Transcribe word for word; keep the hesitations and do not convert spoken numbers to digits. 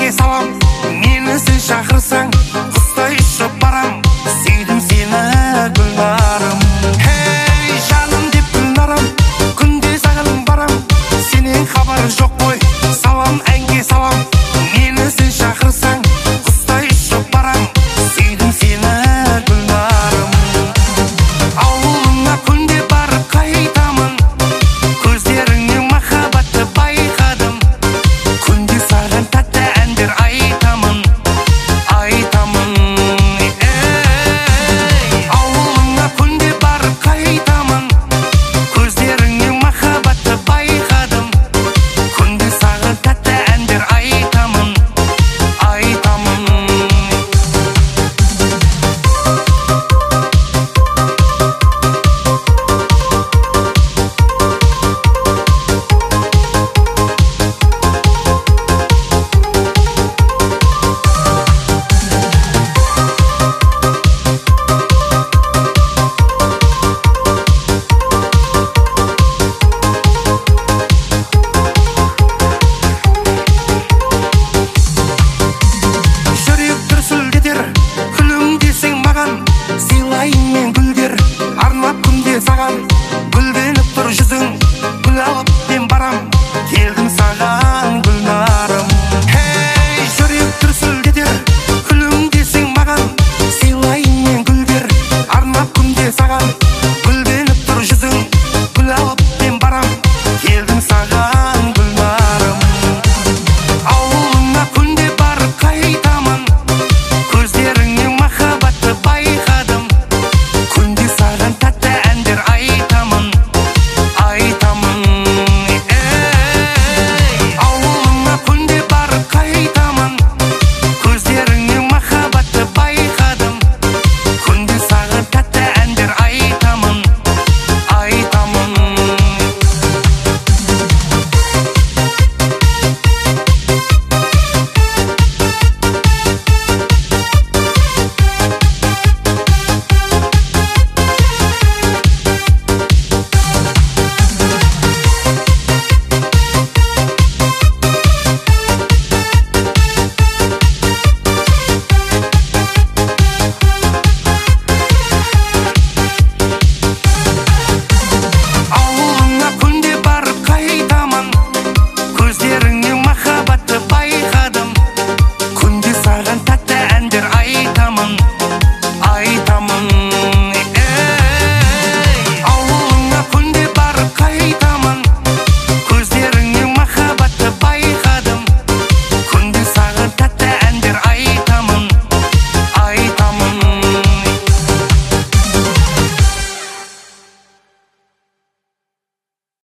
әнге салам, мені сен шақырсаң, құстай ұшып барам, сүйдім сені гүлнарым. Хей, жаным деп гүлнарым, күнде саған барам, сенен хабар жоқ қой, салам әнге салам, мені сен шақырсаң, құстай ұшып барам, сүйдім сені гүлнарым. Ауылыңа күнде барып қайтамын, көздеріңнен махаббатты байқадым, күнде саған тәтті әндер айтамын, айтамын. Ей, ауылыңа күнде барып қайтамын, көздеріңнен махаббатты байқадым, күнде саған тәтті әндер айтамын, айтамын. Жүрек дүрсілдетер, күлімдесең маған, сыйлайын мен гүлдер, арнап күнде саған, гүлденіп тұр жүзің, гүл алып